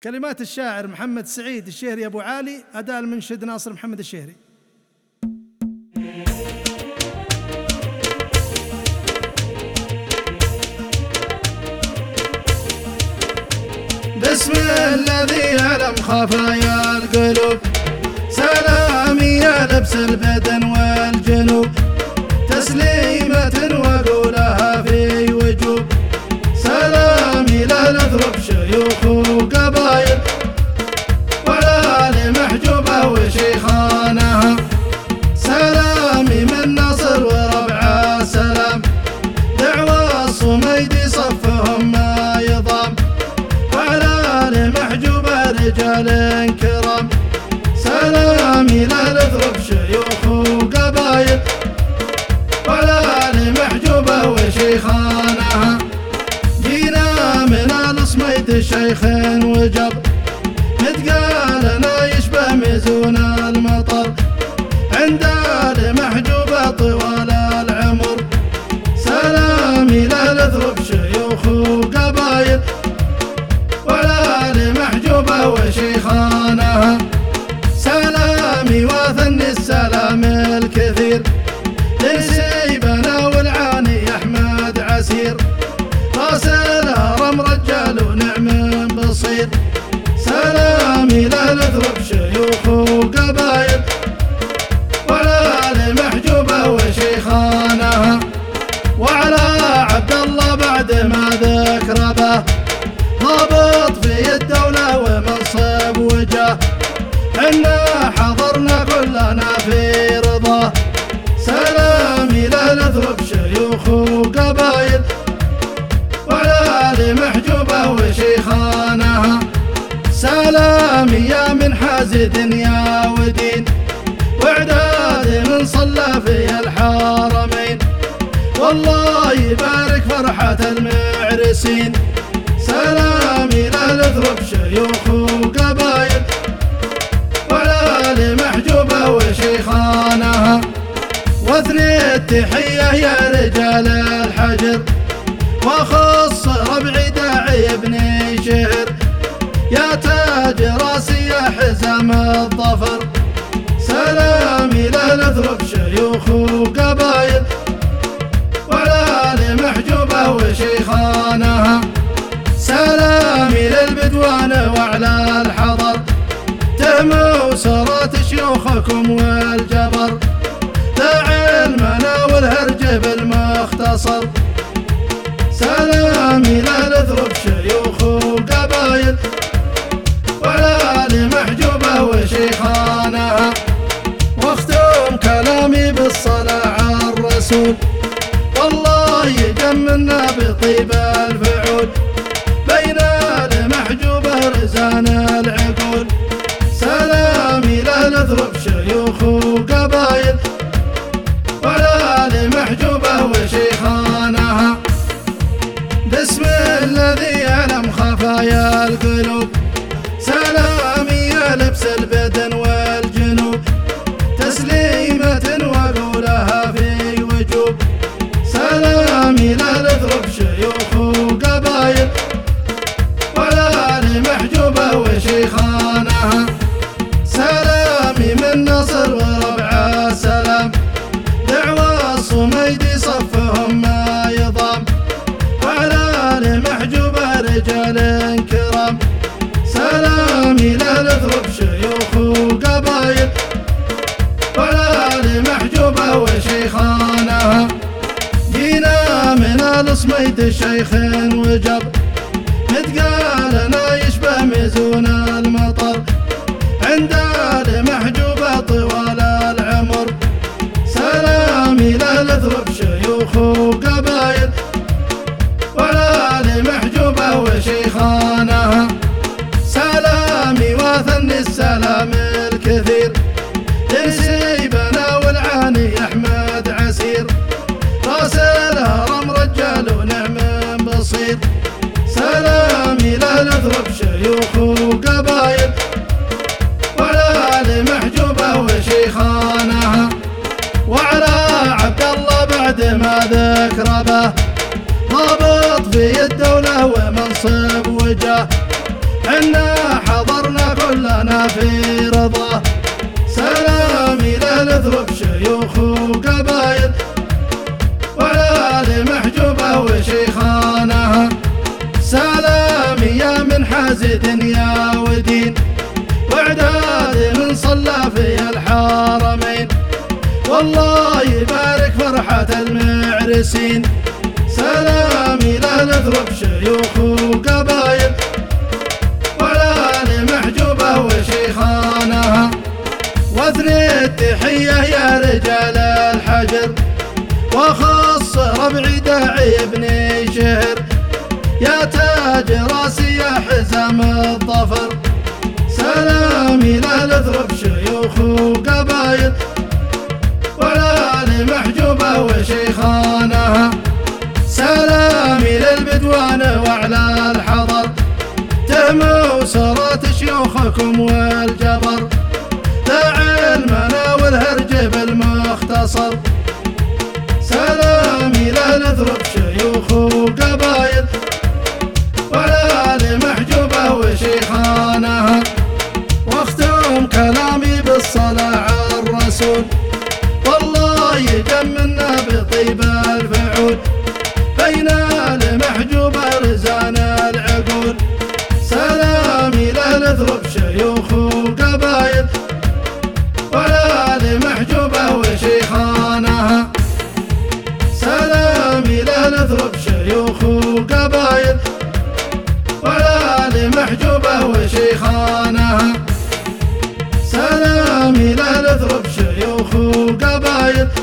كلمات الشاعر محمد سعيد الشهري أبو علي، أداء المنشد ناصر محمد الشهري. بسم الذي يعلم خفايا القلوب، سلامي يا لبس البدن والجنوب، تسليمة وقولها في وجوب، سلامي لا نضرب شيوخ وقبايل ولا لمحجوبة وشيخانها، سلامي من نصر وربع سلام، دعوى الصميدي صفهم ما يضام، وعلى لمحجوبة رجال كرام، سلامي لا نضرب شيوخ وقبايل ولا لمحجوبة وشيخانها، جينا من الصميد شيخ وجر، متقالنا يشبه ميزون المطر، عند لمحجوبة طوال العمر، سلامي لا نضرب شيوخ وقبايل ولا لمحجوبة وشيخانها، سلامي واثني السلام الكثير لنسيبنا والعاني أحمد عسير، راس الهرم رجال ونعم بصير، سلامي لا نضرب شيوخ وقبايل ولا لمحجوبة وشيخانها، وعلى عبد الله بعد ما ذكر به، ضابط في الدولة ومنصب وجاه، عنا حضرنا كلنا في رضاه، سلامي لا نضرب شيوخ وقبايل ولا لمحجوبة وشيخانها، سلامي يا من حاز دنيا ودين، وعداد من صلى في الحرمين، والله يبارك فرحة المعرسين، سلامي لا نضرب شيوخ وقبايل ولا لمحجوبة وشيخانها، واثني التحية يا رجال الحجر، وخص ربعي داعي ابن شهر، يا تاج راسي يا حزام الظفر، سلامي لا نضرب شيوخ وقبايل ولا لمحجوبة وشيخانها، سلامي للبدوان وعلى الحضر، تهموا سرات شيوخكم والجبر، لا علمنا والهرج بالمختصر، سلامي لا نضرب شيوخ وقبايل ولا لمحجوبة وشيخانها، واختم كلامي بالصلاة على الرسول، والله يجملنا بطيب الفعول، بين لمحجوبة رزان العقول، سلامي لا نضرب شيوخ وقبايل ولا لمحجوبة وشيخانها، بسم الذي يعلم خفايا القلوب، سلامي يا لبس البدن والجنوب، تسليمة وقولها في وجوب، سلامي لا نضرب شيوخ وقبايل ولا لمحجوبة وشيخانها، سلامي من نصر وربع سلام، دعوى الصميدي صفهم ما يضام، وعلى لمحجوبة رجال كرام، سلامي لا نضرب شيوخ وقبايل ولا لمحجوبة وشيخانها، جينا من الصميد الشيخ وجر، متقالنا يشبه ميزون المطر، عند لمحجوبة طوال العمر، سلامي لا نضرب شيوخ وقبايل ولا لمحجوبة وشيخانها، سلامي واثني السلام الكثير لنسيبنا والعاني أحمد عسير، راس الهرم رجال ونعم بصير، سلامي لا نضرب شيوخ وقبايل ولا لمحجوبة وشيخانها، وعلى عبد الله بعد ما ذكر به، ضابط في الدولة ومنصب وجاه، عنا وعلى في رضاه. سلامي للأثرب شيوخ وقبايل وعلى لمحجوبة وشيخانها. سلامي يا من حاز دنيا ودين واعداد من صلى في الحرمين. والله يبارك فرحة المعرسين. سلامي للأثرب شيوخ وقبايل وعلى لمحجوبة وشيخانها. واثني التحية يا رجال الحجر وخص ربعي داعي ابن شهر. يا تاج راسي يا حزام الظفر. سلامي للأثرب شيوخ وقبايل وعلى لمحجوبة وشيخانها. سلامي للبدوان وعلى الحضر تهموا سرات شيوخكم والجبر. ذا علمنا والهرج بالمختصر. سلامي للأثرب شيوخ وقبايل وعلى لمحجوبة وشيخانها. واختم كلامي بالصلاة على الرسول. والله يجملنا بطيب الفعول بين لمحجوبة رزان العقول. سلامي للأثرب شيوخ وقبايل وعلى لمحجوبة وشيخانها. سلامي للأثرب شيوخ وقبايل وعلى لمحجوبة وشيخانها. سلامي للأثرب شيوخ وقبايل